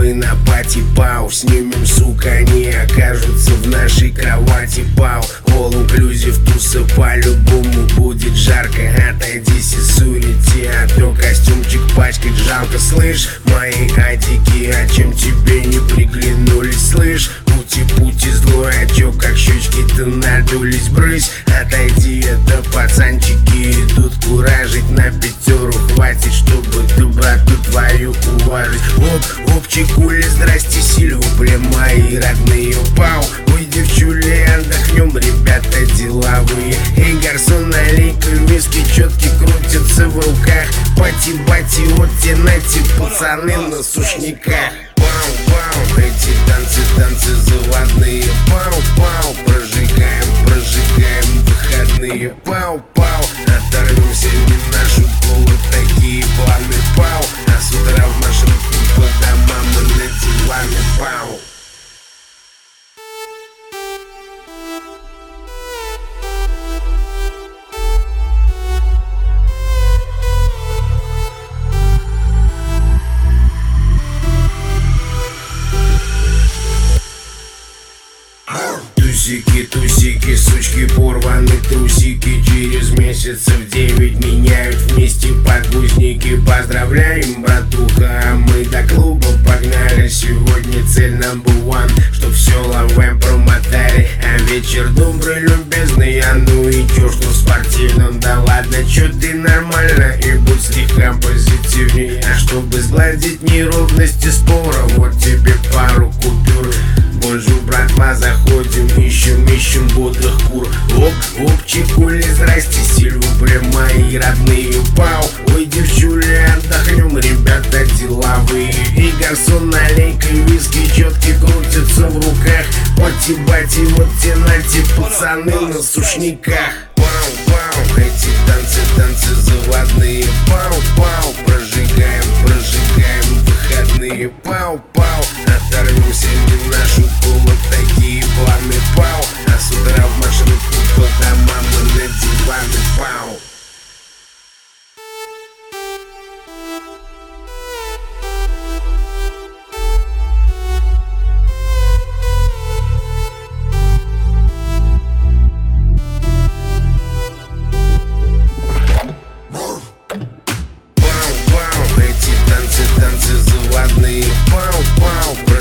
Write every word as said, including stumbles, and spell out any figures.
мы на пати, пау. Снимем, сука, они окажутся в нашей кровати, пау. All inclusive туса, по-любому будет жарко. Отойди, сисурити, а то костюмчик пачкать жалко. Слышь, мои адики, а чем тебе не приглянулись, слышь? Пути-пути злой, а чё как щечки-то надулись, брысь. Отойди, это пацанчики идут куражить. На пятеру хватит, чтобы доброту твою уважить. Оп, опчикули, здрасте, Сильву, бля, мои родные, пау. Ой, девчули, отдохнем, ребята деловые. Эй, гарсон, налей-ка виски, четки крутятся в руках. Пати-бати, вот те нати, пацаны на сушниках. Пау-пау, эти танцы, танцы заводные. Пау-пау, прожигаем, прожигаем выходные. Пау-пау, оторвемся не в нашу полу, такие планы. Пау, а с утра в маршрутку по домам и на диване. Пау. Тусики, тусики, сучки, порваны трусики. Через месяцев девять меняют вместе подгузники. Поздравляем, братуха, а мы до клуба погнали. Сегодня цель number one, чтоб все лавэм промотали. А вечер добрый, любезный, а ну и чё, что в спортивном? Да ладно, чё ты нормально, и будь слегка позитивней. А чтобы сгладить неровности спора, вот тебе пару купюр. Бонжур, братва, заходим, ищем, ищем бодрых кур. Оп, оп, чекули, здрасте, Сильву, бля, мои родные, пау. Ой, девчули, отдохнем, ребята деловые. И гарсон, налей-ка виски, четки крутятся в руках. Пати-бати, вот те нати, пацаны на сушниках. Пау-пау, эти танцы, танцы заводные. Пау-пау, прожигаем, прожигаем выходные. Пау-пау, оторвемся не в нашу полу, такие планы. Пау, а с утра в маршрутку по домам и на диваны. Пау. Танцы заводные, пау-пау.